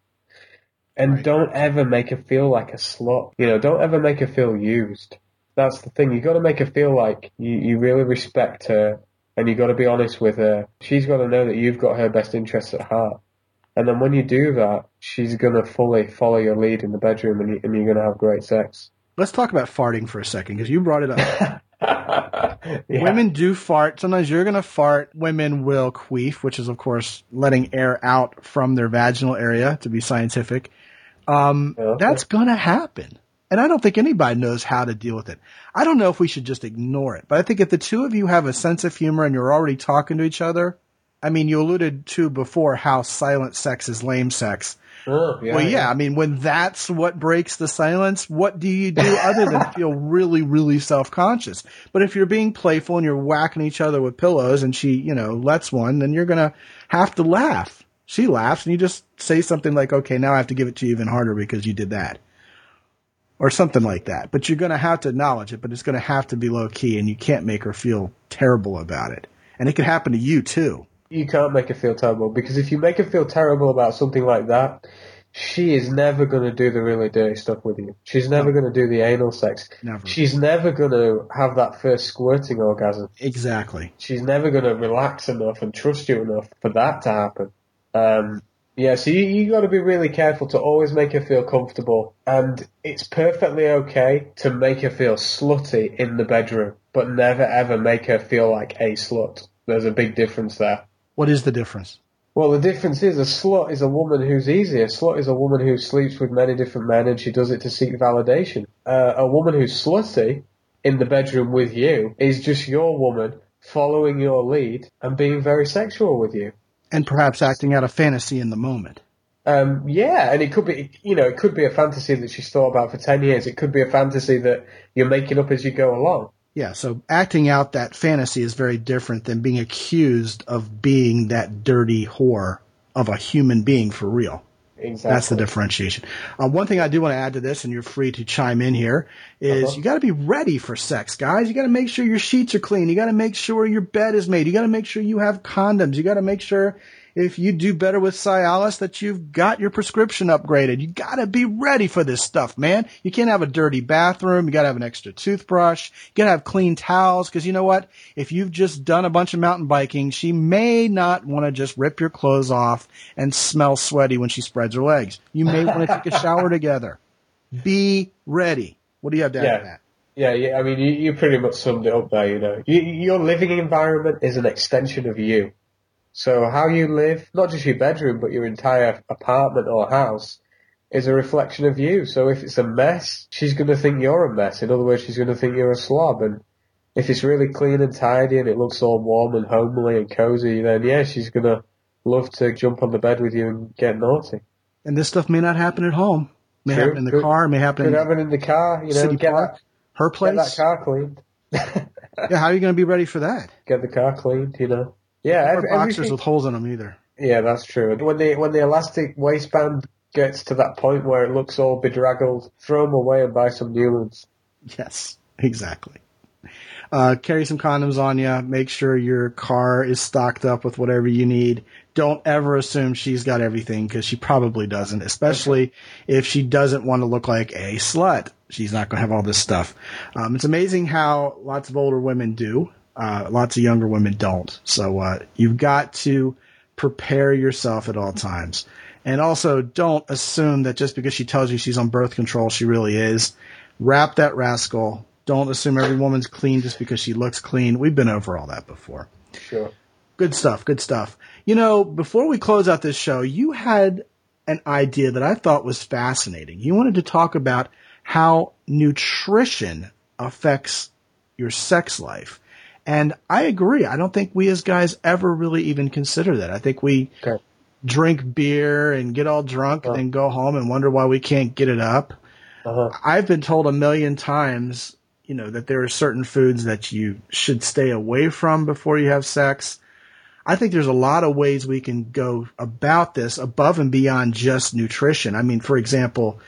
And right. Don't ever make her feel like a slut. You know, don't ever make her feel used. That's the thing. You got to make her feel like you, you really respect her, and you got to be honest with her. She's got to know that you've got her best interests at heart. And then when you do that, she's going to fully follow your lead in the bedroom, and, you, and you're going to have great sex. Let's talk about farting for a second, because you brought it up. Yeah. Women do fart. Sometimes you're going to fart. Women will queef, which is, of course, letting air out from their vaginal area, to be scientific. Um, Okay. That's going to happen. And I don't think anybody knows how to deal with it. I don't know if we should just ignore it. But I think if the two of you have a sense of humor and you're already talking to each other, I mean, you alluded to before how silent sex is lame sex. Oh, yeah, Well, yeah, I mean, when that's what breaks the silence, what do you do other than feel really, really self-conscious? But if you're being playful and you're whacking each other with pillows and she, you know, lets one, then you're going to have to laugh. She laughs and you just say something like, okay, now I have to give it to you even harder because you did that. Or something like that. But you're going to have to acknowledge it, but it's going to have to be low key and you can't make her feel terrible about it. And it could happen to you too. You can't make her feel terrible, because if you make her feel terrible about something like that, she is never going to do the really dirty stuff with you. She's never No. going to do the anal sex. Never. She's never going to have that first squirting orgasm. Exactly. She's never going to relax enough and trust you enough for that to happen. Um, yeah, so you, you got to be really careful to always make her feel comfortable. And it's perfectly okay to make her feel slutty in the bedroom, but never ever make her feel like a slut. There's a big difference there. What is the difference? Well, the difference is a slut is a woman who's easy. A slut is a woman who sleeps with many different men and she does it to seek validation. Uh, a woman who's slutty in the bedroom with you is just your woman following your lead and being very sexual with you. And perhaps acting out a fantasy in the moment. Um, yeah, and it could be, you know, it could be a fantasy that she's thought about for ten years. It could be a fantasy that you're making up as you go along. Yeah, so acting out that fantasy is very different than being accused of being that dirty whore of a human being for real. Exactly. That's the differentiation. Uh, one thing I do want to add to this, and you're free to chime in here, is Uh-huh. you got to be ready for sex, guys. You got to make sure your sheets are clean. You got to make sure your bed is made. You got to make sure you have condoms. You got to make sure if you do better with Cialis that you've got your prescription upgraded. You got to be ready for this stuff, man. You can't have a dirty bathroom. You got to have an extra toothbrush. You got to have clean towels, because you know what? If you've just done a bunch of mountain biking, she may not want to just rip your clothes off and smell sweaty when she spreads her legs. You may want to take a shower together. Be ready. What do you have to add Yeah. to that? Yeah, yeah, I mean, you, you pretty much summed it up there, you know. You, your living environment is an extension of you. So how you live, not just your bedroom, but your entire apartment or house, is a reflection of you. So if it's a mess, she's going to think you're a mess. In other words, she's going to think you're a slob. And if it's really clean and tidy and it looks all warm and homely and cozy, then yeah, she's going to love to jump on the bed with you and get naughty. And this stuff may not happen at home. May True. happen in the Could- car. May happen Could in have it in the car, you know, city get park. that, Her get that place. car cleaned. Yeah, how are you going to be ready for that? Get the car cleaned, you know. Yeah, Or every, boxers everything- with holes in them either. Yeah, that's true. When the when the elastic waistband gets to that point where it looks all bedraggled, throw them away and buy some new ones. Yes, exactly. Uh, carry some condoms on you. Make sure your car is stocked up with whatever you need. Don't ever assume she's got everything, because she probably doesn't, especially if she doesn't want to look like a slut. She's not going to have all this stuff. Um, it's amazing how lots of older women do. Uh, lots of younger women don't. So uh, you've got to prepare yourself at all times. And also, don't assume that just because she tells you she's on birth control, she really is. Wrap that rascal. Don't assume every woman's clean just because she looks clean. We've been over all that before. Sure. Good stuff, good stuff. You know, before we close out this show, you had an idea that I thought was fascinating. You wanted to talk about how nutrition affects your sex life. And I agree. I don't think we as guys ever really even consider that. I think we Okay. drink beer and get all drunk and then go home and wonder why we can't get it up. Uh-huh. I've been told a million times, you know, that there are certain foods that you should stay away from before you have sex. I think there's a lot of ways we can go about this above and beyond just nutrition. I mean, for example,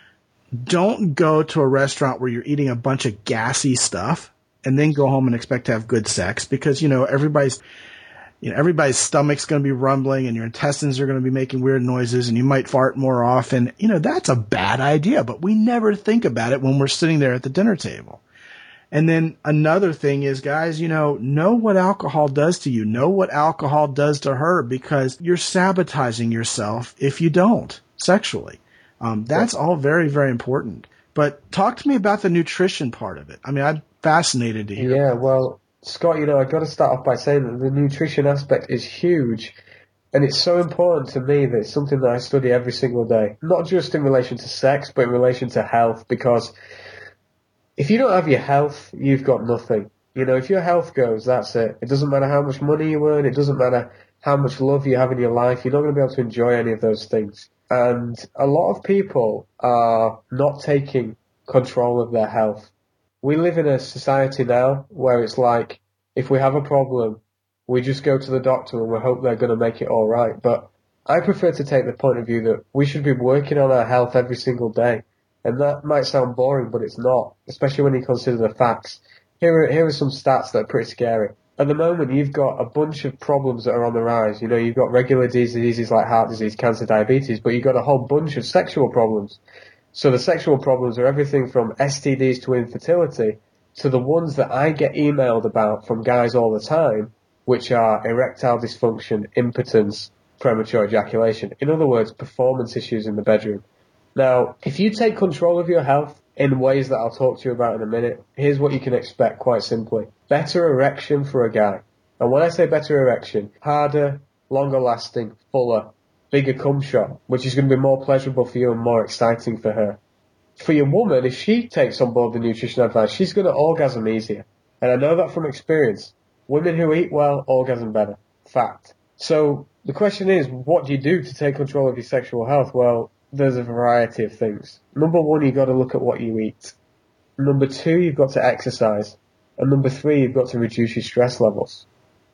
don't go to a restaurant where you're eating a bunch of gassy stuff and then go home and expect to have good sex, because, you know, everybody's, you know, everybody's stomach's going to be rumbling and your intestines are going to be making weird noises and you might fart more often. You know, that's a bad idea, but we never think about it when we're sitting there at the dinner table. And then another thing is, guys, you know, know what alcohol does to you. Know what alcohol does to her, because you're sabotaging yourself if you don't sexually. Um, that's all very, very important. But talk to me about the nutrition part of it. I mean, I'm fascinated to hear. Yeah, well, Scott, you know, I've got to start off by saying that the nutrition aspect is huge. And it's so important to me that it's something that I study every single day. Not just in relation to sex, but in relation to health. Because if you don't have your health, you've got nothing. You know, if your health goes, that's it. It doesn't matter how much money you earn. It doesn't matter how much love you have in your life. You're not going to be able to enjoy any of those things. And a lot of people are not taking control of their health. We live in a society now where it's like, if we have a problem, we just go to the doctor and we hope they're going to make it all right. But I prefer to take the point of view that we should be working on our health every single day. And that might sound boring, but it's not, especially when you consider the facts. Here are, here are some stats that are pretty scary. At the moment, you've got a bunch of problems that are on the rise. You know, you've got regular diseases like heart disease, cancer, diabetes, but you've got a whole bunch of sexual problems. So the sexual problems are everything from S T Ds to infertility to the ones that I get emailed about from guys all the time, which are erectile dysfunction, impotence, premature ejaculation. In other words, performance issues in the bedroom. Now, if you take control of your health in ways that I'll talk to you about in a minute, here's what you can expect quite simply. Better erection for a guy. And when I say better erection, harder, longer lasting, fuller, bigger cum shot, which is going to be more pleasurable for you and more exciting for her. For your woman, if she takes on board the nutrition advice, she's going to orgasm easier. And I know that from experience. Women who eat well, orgasm better. Fact. So the question is, what do you do to take control of your sexual health? Well, there's a variety of things. Number one, you've got to look at what you eat. Number two, you've got to exercise. And number three, you've got to reduce your stress levels.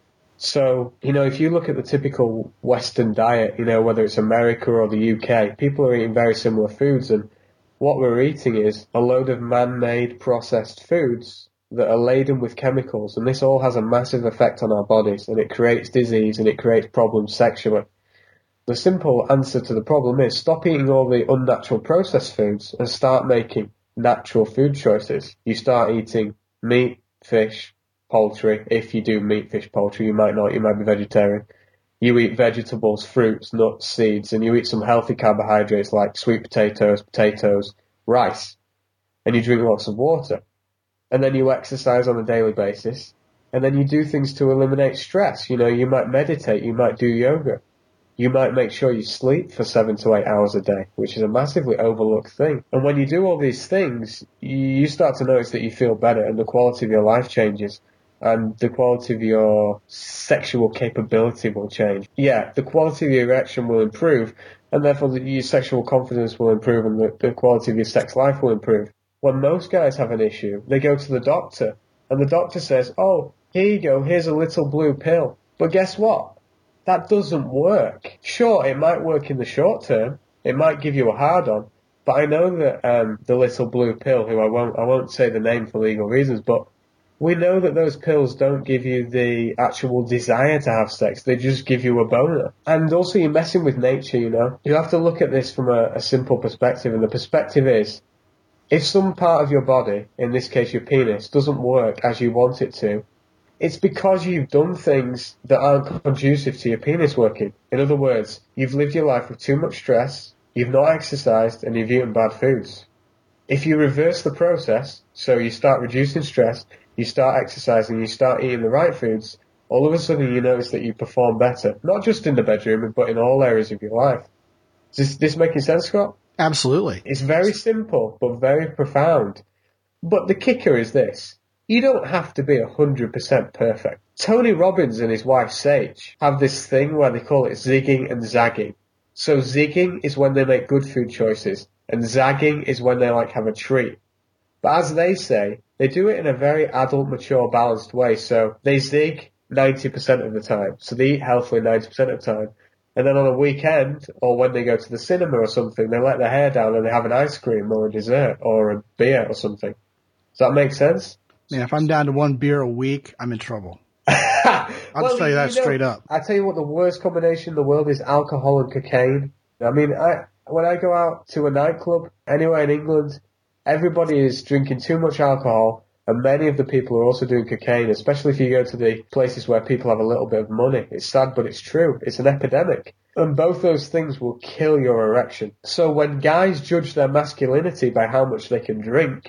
So, you know, if you look at the typical Western diet, you know, whether it's America or the U K, people are eating very similar foods, and what we're eating is a load of man-made processed foods that are laden with chemicals, and this all has a massive effect on our bodies, and it creates disease and it creates problems sexually. The simple answer to the problem is stop eating all the unnatural processed foods and start making natural food choices. You start eating meat, fish, poultry. If you do meat, fish, poultry, you might not, you might be vegetarian. You eat vegetables, fruits, nuts, seeds, and you eat some healthy carbohydrates like sweet potatoes, potatoes, rice, and you drink lots of water. And then you exercise on a daily basis, and then you do things to eliminate stress. You know, you might meditate, you might do yoga. You might make sure you sleep for seven to eight hours a day, which is a massively overlooked thing. And when you do all these things, you start to notice that you feel better and the quality of your life changes. And the quality of your sexual capability will change. Yeah, the quality of your erection will improve, and therefore the, your sexual confidence will improve, and the, the quality of your sex life will improve. When most guys have an issue, they go to the doctor, and the doctor says, oh, here you go, here's a little blue pill. But guess what? That doesn't work. Sure, it might work in the short term. It might give you a hard-on. But I know that um, the little blue pill, who I won't, I won't say the name for legal reasons, but we know that those pills don't give you the actual desire to have sex. They just give you a boner. And also you're messing with nature, you know. You have to look at this from a, a simple perspective. And the perspective is, if some part of your body, in this case your penis, doesn't work as you want it to, it's because you've done things that aren't conducive to your penis working. In other words, you've lived your life with too much stress, you've not exercised, and you've eaten bad foods. If you reverse the process, so you start reducing stress, you start exercising, you start eating the right foods, all of a sudden you notice that you perform better. Not just in the bedroom, but in all areas of your life. Is this, this making sense, Scott? Absolutely. It's very simple, but very profound. But the kicker is this. You don't have to be one hundred percent perfect. Tony Robbins and his wife Sage have this thing where they call it zigging and zagging. So zigging is when they make good food choices, and zagging is when they like have a treat. But as they say, they do it in a very adult, mature, balanced way. So they zig ninety percent of the time. So they eat healthily ninety percent of the time. And then on a weekend, or when they go to the cinema or something, they let their hair down and they have an ice cream or a dessert or a beer or something. Does that make sense? Yeah, if I'm down to one beer a week, I'm in trouble. I'll well, just tell you that you know, straight up. I tell you what, the worst combination in the world is alcohol and cocaine. I mean, I when I go out to a nightclub anywhere in England, everybody is drinking too much alcohol, and many of the people are also doing cocaine, especially if you go to the places where people have a little bit of money. It's sad, but it's true. It's an epidemic. And both those things will kill your erection. So when guys judge their masculinity by how much they can drink,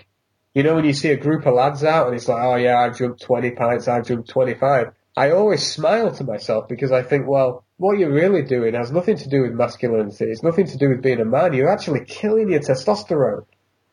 You know, when you see a group of lads out and it's like, oh yeah, I've drunk twenty pints, I've drunk twenty-five. I always smile to myself because I think, well, what you're really doing has nothing to do with masculinity. It's nothing to do with being a man. You're actually killing your testosterone.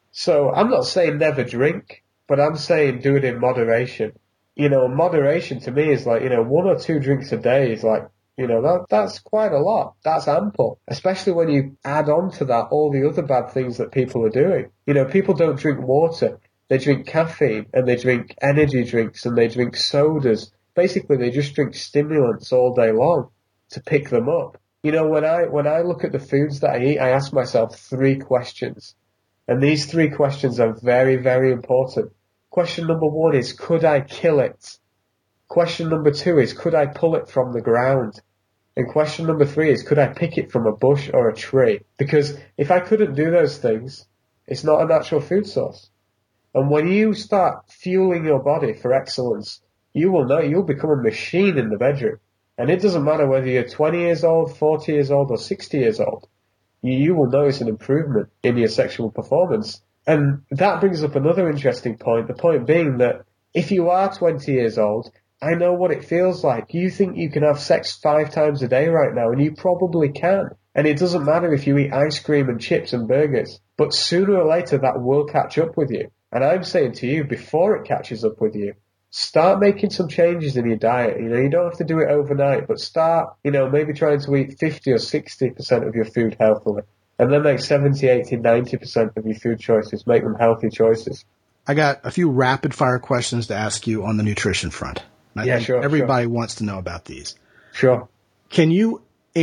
So I'm not saying never drink, but I'm saying do it in moderation. You know, moderation to me is like, you know, one or two drinks a day is like, you know, that that's quite a lot. That's ample. Especially when you add on to that all the other bad things that people are doing. You know, people don't drink water. They drink caffeine and they drink energy drinks and they drink sodas. Basically, they just drink stimulants all day long to pick them up. You know, when I when I look at the foods that I eat, I ask myself three questions. And these three questions are very, very important. Question number one is, could I kill it? Question number two is, could I pull it from the ground? And question number three is, could I pick it from a bush or a tree? Because if I couldn't do those things, it's not a natural food source. And when you start fueling your body for excellence, you will know you'll become a machine in the bedroom. And it doesn't matter whether you're twenty years old, forty years old, or sixty years old. You, you will notice an improvement in your sexual performance. And that brings up another interesting point, the point being that if you are twenty years old, I know what it feels like. You think you can have sex five times a day right now, and you probably can. And it doesn't matter if you eat ice cream and chips and burgers, but sooner or later that will catch up with you. And I'm saying to you, before it catches up with you, start making some changes in your diet. You know, you don't have to do it overnight, but start, you know, maybe trying to eat fifty or sixty percent of your food healthily. And then make seventy, eighty, ninety percent of your food choices. Make them healthy choices. I got a few rapid fire questions to ask you on the nutrition front. I yeah, think sure. Everybody sure. wants to know about these. Sure. Can you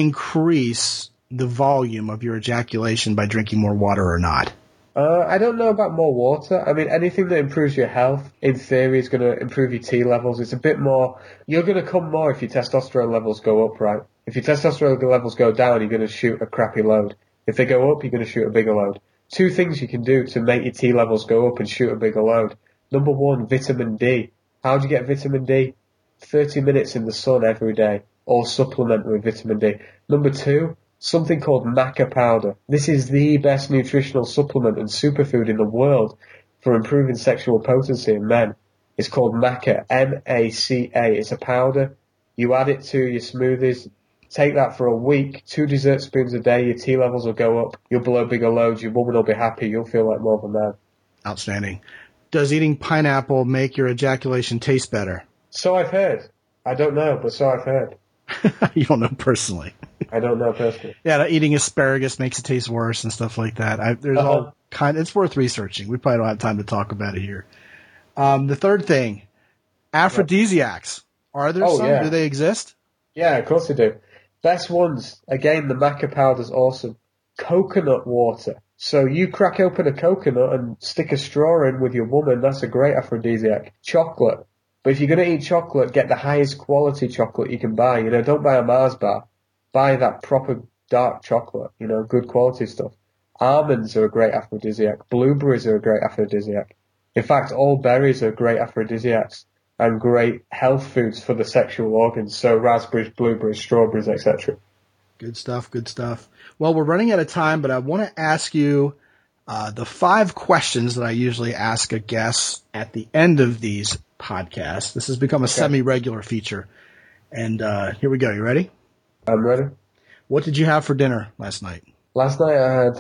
increase the volume of your ejaculation by drinking more water or not? Uh, I don't know about more water. I mean, anything that improves your health, in theory, is going to improve your T levels. It's a bit more, you're going to come more if your testosterone levels go up, right? If your testosterone levels go down, you're going to shoot a crappy load. If they go up, you're going to shoot a bigger load. Two things you can do to make your T levels go up and shoot a bigger load. Number one, vitamin D. How do you get vitamin D? thirty minutes in the sun every day, or supplement with vitamin D. Number two, something called maca powder. This is the best nutritional supplement and superfood in the world for improving sexual potency in men. It's called maca, M A C A. It's a powder. You add it to your smoothies. Take that for a week, two dessert spoons a day. Your T levels will go up. You'll blow bigger loads. Your woman will be happy. You'll feel like more of a man. Outstanding. Does eating pineapple make your ejaculation taste better? So I've heard. I don't know, but so I've heard. You don't know personally. I don't know personally. Yeah, eating asparagus makes it taste worse and stuff like that. I, there's Uh-huh. all kind. It's worth researching. We probably don't have time to talk about it here. Um, the third thing, aphrodisiacs. Are there Oh, some? yeah. Do they exist? Yeah, of course they do. Best ones, again, the maca powder's awesome. Coconut water. So you crack open a coconut and stick a straw in with your woman, that's a great aphrodisiac. Chocolate. But if you're going to eat chocolate, get the highest quality chocolate you can buy. You know, don't buy a Mars bar. Buy that proper dark chocolate, you know, good quality stuff. Almonds are a great aphrodisiac. Blueberries are a great aphrodisiac. In fact, all berries are great aphrodisiacs and great health foods for the sexual organs. So raspberries, blueberries, strawberries, et cetera. Good stuff. Good stuff. Well, we're running out of time, but I want to ask you uh, the five questions that I usually ask a guest at the end of these podcasts. This has become a okay. semi-regular feature. And uh, here we go. You ready? I'm ready. What did you have for dinner last night? Last night I had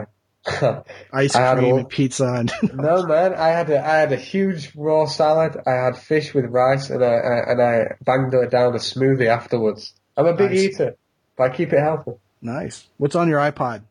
uh, ice I cream had and pizza. And no, man, I had a I had a huge raw salad. I had fish with rice, and I, I and I banged it down a smoothie afterwards. I'm a big nice. eater, but I keep it healthy. Nice. What's on your iPod?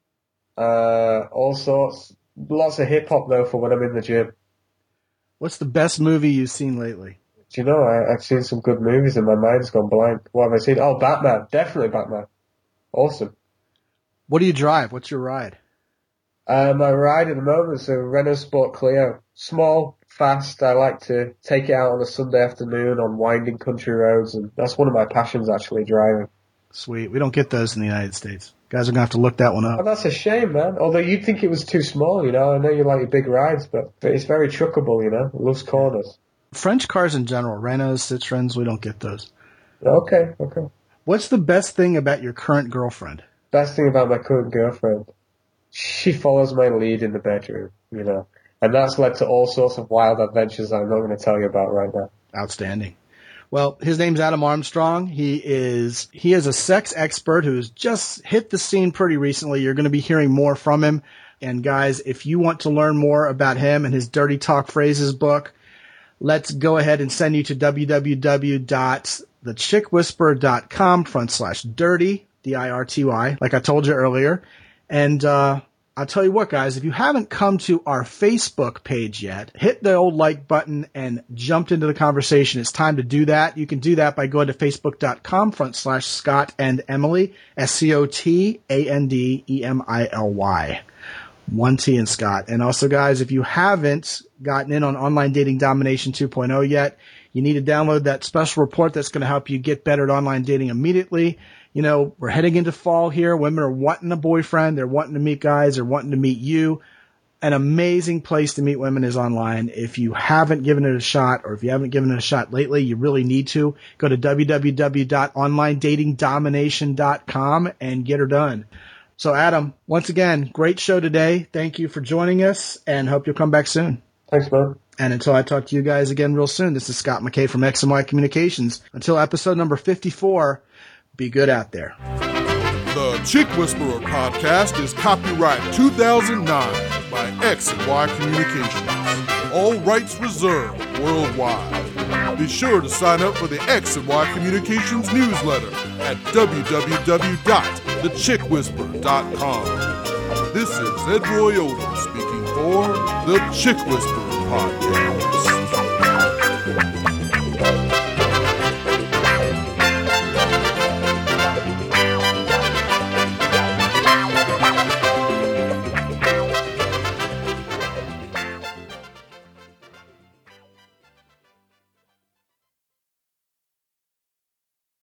Uh, all sorts. Lots of hip hop though for when I'm in the gym. What's the best movie you've seen lately? Do you know, I, I've seen some good movies and my mind's gone blank. What have I seen? Oh, Batman. Definitely Batman. Awesome. What do you drive? What's your ride? Uh, my ride at the moment is a Renault Sport Clio. Small, fast. I like to take it out on a Sunday afternoon on winding country roads, and that's one of my passions, actually, driving. Sweet. We don't get those in the United States. Guys are going to have to look that one up. Oh, that's a shame, man. Although you'd think it was too small, you know. I know you like your big rides, but, but it's very truckable, you know. It loves corners. French cars in general, Renaults, Citroens, we don't get those. Okay, okay. What's the best thing about your current girlfriend? Best thing about my current girlfriend? She follows my lead in the bedroom, you know. And that's led to all sorts of wild adventures that I'm not going to tell you about right now. Outstanding. Well, his name's Adam Armstrong. He is he is a sex expert who's just hit the scene pretty recently. You're going to be hearing more from him. And guys, if you want to learn more about him and his Dirty Talk Phrases book, let's go ahead and send you to w w w dot the chick whisperer dot com front slash dirty, D I R T Y, like I told you earlier. And uh I'll tell you what, guys, if you haven't come to our Facebook page yet, hit the old like button and jumped into the conversation. It's time to do that. You can do that by going to facebook dot com front slash Scott and Emily, S C O T A N D E M I L Y. One T in Scott. And also, guys, if you haven't gotten in on Online Dating Domination two point oh yet, you need to download that special report that's going to help you get better at online dating immediately. You know, we're heading into fall here. Women are wanting a boyfriend. They're wanting to meet guys. They're wanting to meet you. An amazing place to meet women is online. If you haven't given it a shot, or if you haven't given it a shot lately, you really need to. Go to w w w dot online dating domination dot com and get her done. So, Adam, once again, great show today. Thank you for joining us, and hope you'll come back soon. Thanks, man. And until I talk to you guys again real soon, this is Scott McKay from X and Y Communications. Until episode number fifty-four, be good out there. The Chick Whisperer podcast is copyright two thousand nine by X and Y Communications. All rights reserved worldwide. Be sure to sign up for the X and Y Communications newsletter at w w w dot the chick whisperer dot com. This is Ed Roy Odom speaking for the Chick Whisperer podcast.